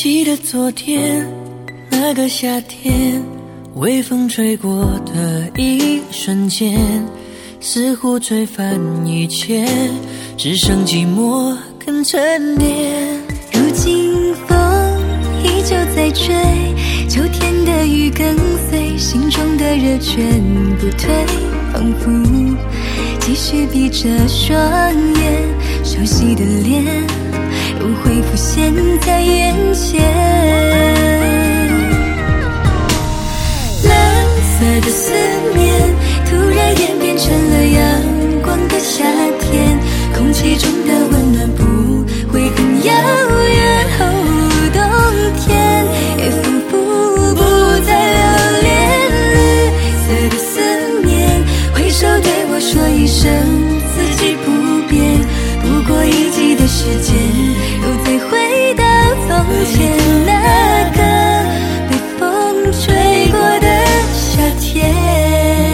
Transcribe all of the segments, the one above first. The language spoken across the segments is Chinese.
记得昨天那个夏天，微风吹过的一瞬间，似乎吹翻一切，只剩寂寞肯沉淀。 如今风依旧在吹，秋天的雨跟随，心中的热全不退，仿佛继续闭着双眼，熟悉的脸又会浮现在眼前。蓝色的思念突然演变成了阳光的夏天，空气中的温暖不会很遥远，冬天也仿佛不再留恋。绿色的思念挥手对我说一声四季不变，不过一季的时间，又再回到从前那个被风吹过的夏天。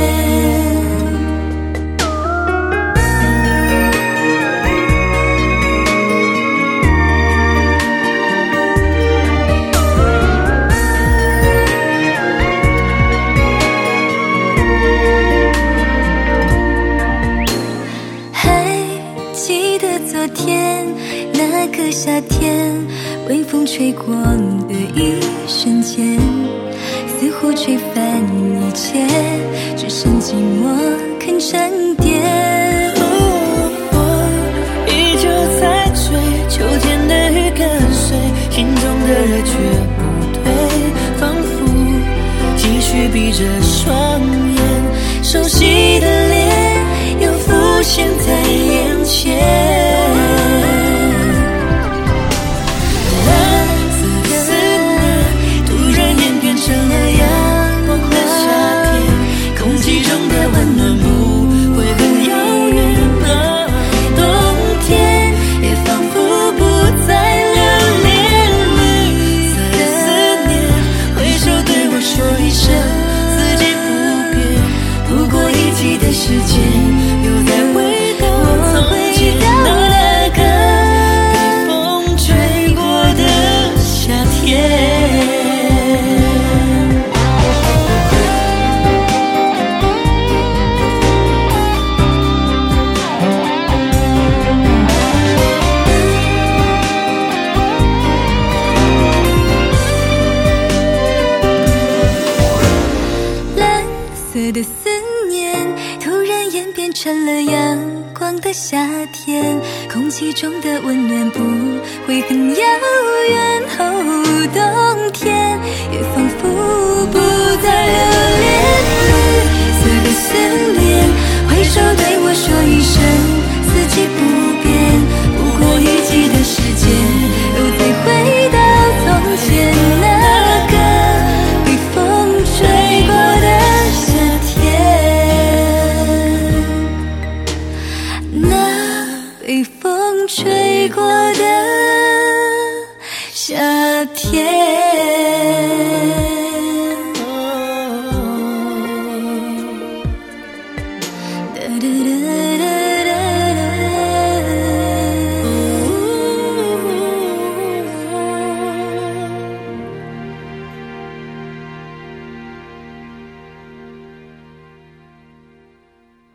昨天那个夏天，微风吹过的一瞬间，似乎吹翻一切，只剩寂寞肯沉淀。 依旧在追，秋天的雨跟随，心中的热却不退，仿佛继续闭着双眼，熟悉的脸又浮现在眼前。时间又再回到从前那个被风吹过的夏天。 蓝色的思念突然演变成了阳光的夏天，空气中的温暖不会很遥远，冬天也仿佛不再留恋。绿色的思念挥手对我说一声四季不变，不过一季的时间，又再回到从前那个被风吹过的夏天，那被风吹过的夏天。哒哒哒